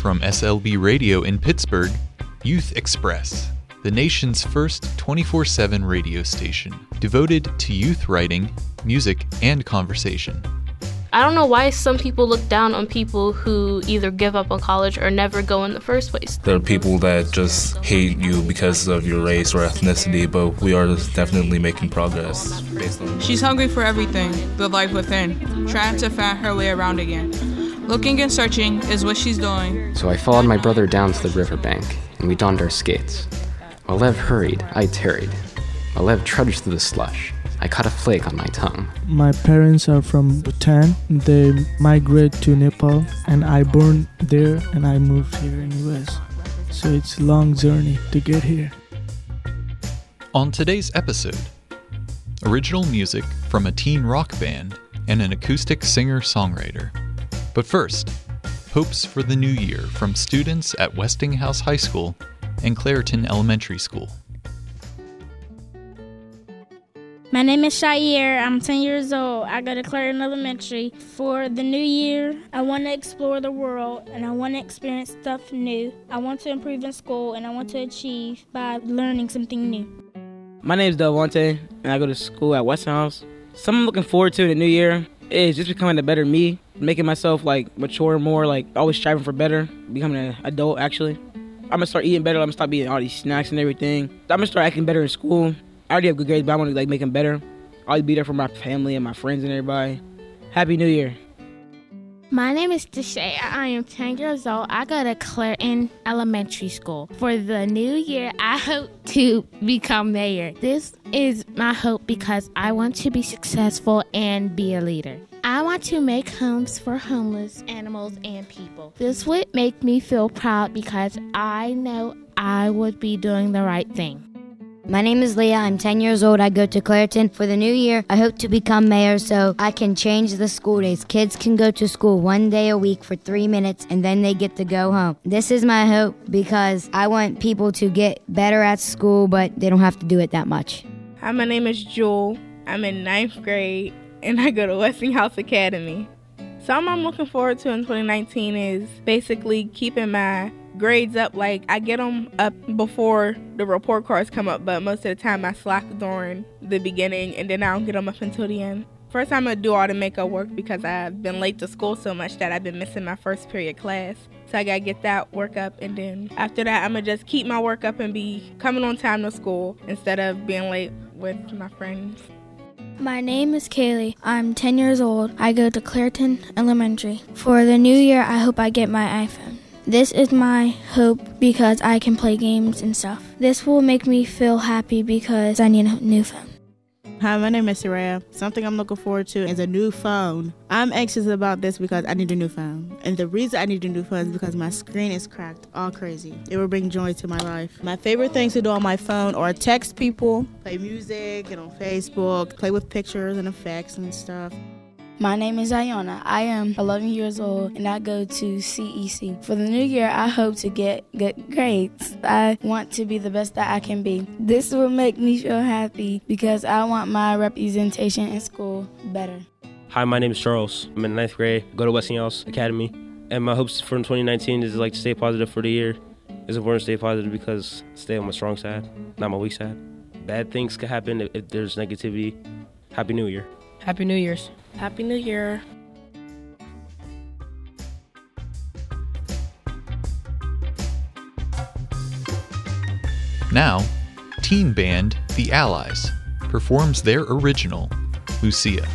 From SLB Radio in Pittsburgh, Youth Express, the nation's first 24/7 radio station devoted to youth writing, music, and conversation. I don't know why some people look down on people who either give up on college or never go in the first place. There are people that just hate you because of your race or ethnicity, but we are definitely making progress based on... She's hungry for everything, the life within, trying to find her way around again. Looking and searching is what she's doing. So I followed my brother down to the riverbank, and we donned our skates. While Lev hurried, I tarried. While Lev trudged through the slush, I caught a flake on my tongue. My parents are from Bhutan. They migrated to Nepal, and I born there, and I moved here in US. So it's a long journey to get here. On today's episode, original music from a teen rock band and an acoustic singer-songwriter. But first, hopes for the new year from students at Westinghouse High School and Clairton Elementary School. My name is Shair. I'm 10 years old. I go to Clairton Elementary. For the new year, I want to explore the world and I want to experience stuff new. I want to improve in school and I want to achieve by learning something new. My name is Delvante and I go to school at Westinghouse. Something I'm looking forward to in the new year is just becoming a better me, making myself mature more, always striving for better, becoming an adult actually. I'm going to start eating better. I'm going to stop eating all these snacks and everything. I'm going to start acting better in school. I already have good grades, but I want to make them better. I'll always be there for my family and my friends and everybody. Happy New Year. My name is Deshay. I am 10 years old. I go to Clairton Elementary School. For the new year, I hope to become mayor. This is my hope because I want to be successful and be a leader. I want to make homes for homeless animals and people. This would make me feel proud because I know I would be doing the right thing. My name is Leah. I'm 10 years old. I go to Clairton. For the new year, I hope to become mayor so I can change the school days. Kids can go to school 1 day a week for 3 minutes and then they get to go home. This is my hope because I want people to get better at school, but they don't have to do it that much. Hi, my name is Jewel. I'm in 9th grade and I go to Westinghouse Academy. Something I'm looking forward to in 2019 is basically keeping my grades up. I get them up before the report cards come up, but most of the time I slack during the beginning and then I don't get them up until the end. First, I'm going to do all the makeup work because I've been late to school so much that I've been missing my first period class. So I got to get that work up, and then after that, I'm going to just keep my work up and be coming on time to school instead of being late with my friends. My name is Kaylee. I'm 10 years old. I go to Clairton Elementary. For the new year, I hope I get my iPhone. This is my hope because I can play games and stuff. This will make me feel happy because I need a new phone. Hi, my name is Saraya. Something I'm looking forward to is a new phone. I'm anxious about this because I need a new phone. And the reason I need a new phone is because my screen is cracked all crazy. It will bring joy to my life. My favorite things to do on my phone are text people, play music, get on Facebook, play with pictures and effects and stuff. My name is Ayana. I am 11 years old and I go to CEC. For the new year, I hope to get good grades. I want to be the best that I can be. This will make me feel happy because I want my representation in school better. Hi, my name is Charles. I'm in 9th grade, go to Westinghouse Academy. And my hopes for 2019 is to stay positive for the year. It's important to stay positive because stay on my strong side, not my weak side. Bad things could happen if there's negativity. Happy New Year. Happy New Year's. Happy New Year. Now, teen band The Allies performs their original, Lucia.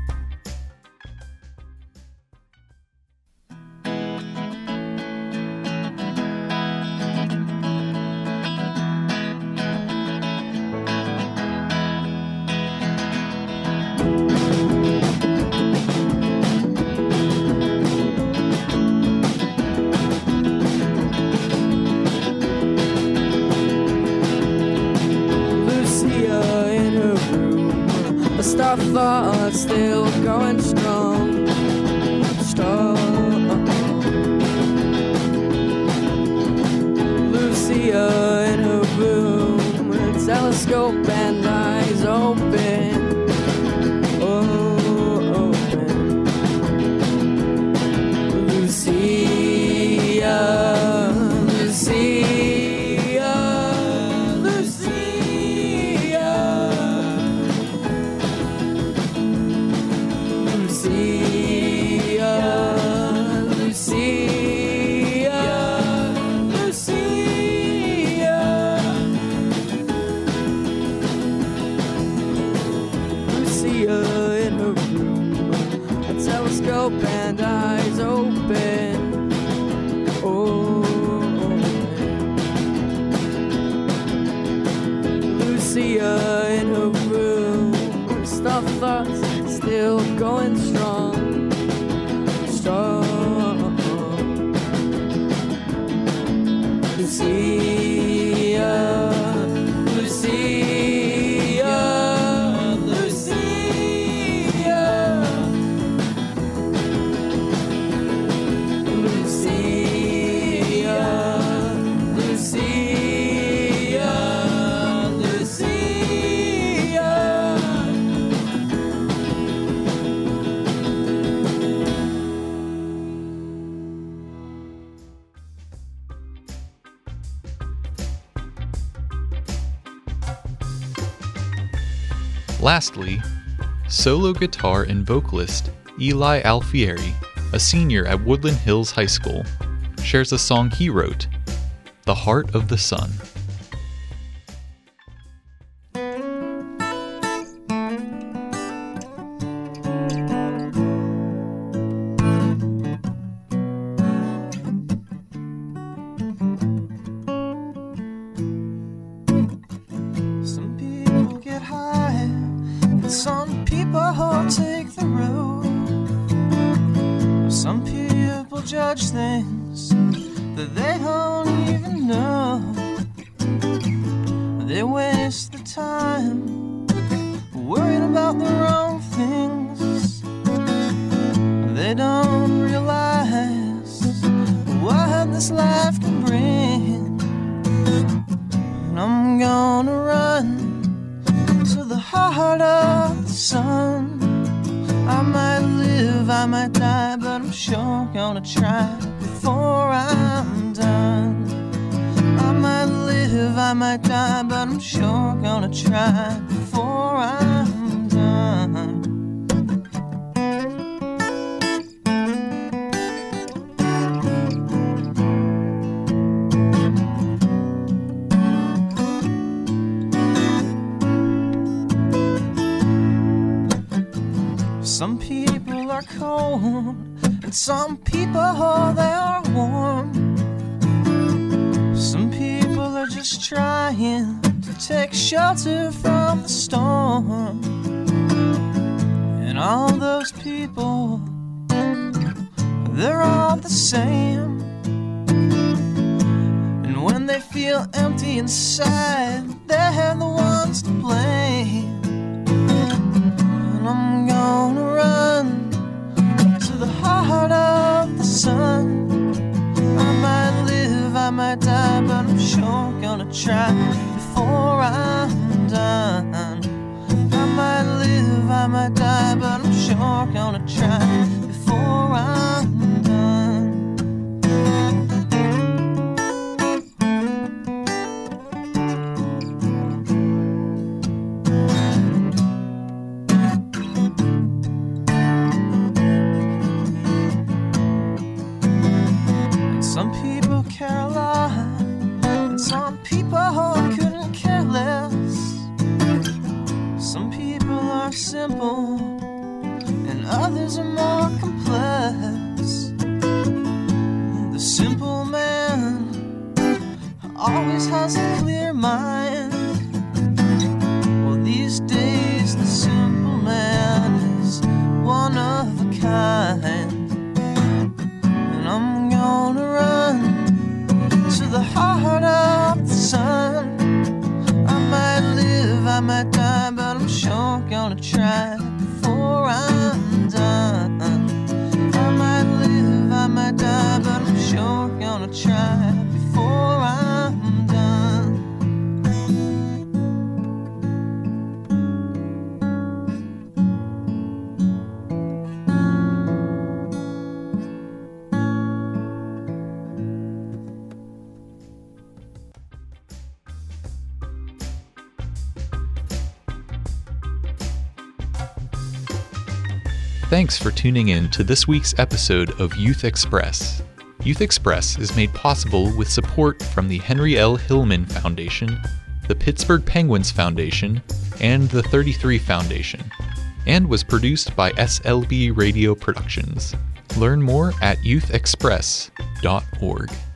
Our thoughts, they were going strong. Lucia in her room, her telescope and eyes open. Oh, open. Lucia. Lastly, solo guitar and vocalist Eli Alfieri, a senior at Woodland Hills High School, shares a song he wrote, "The Heart of the Sun." Some people get high, and some people take the road. Some people judge things that they don't even know. They waste their time worrying about the wrong things. They don't realize what this life can bring. And I'm gonna run to the heart of the sun. I might live, I might die, but I'm sure gonna try before I'm done. I might live, I might die, but I'm sure gonna try before I'm done. Some people are cold, and some people they are warm. Some people are just trying to take shelter from the storm. And all those people, they're all the same. And when they feel empty inside, they're the ones to blame. And I'm gonna run to the heart of the sun. I might live, I might die, but I'm sure gonna try before I'm done. I might live, I might die, but I'm sure gonna try before I'm done. Some people care a lot, and some people couldn't care less. Some people are simple, and others are more complex. The simple man always has a clear mind. Well, these days the simple man is one of a kind. And I'm gonna run to the heart of the sun. I might live, I might die, but I'm sure gonna try before I'm done. I might live, I might die, but I'm sure gonna try before I'm done. Thanks for tuning in to this week's episode of Youth Express. Youth Express is made possible with support from the Henry L. Hillman Foundation, the Pittsburgh Penguins Foundation, and the 33 Foundation, and was produced by SLB Radio Productions. Learn more at youthexpress.org.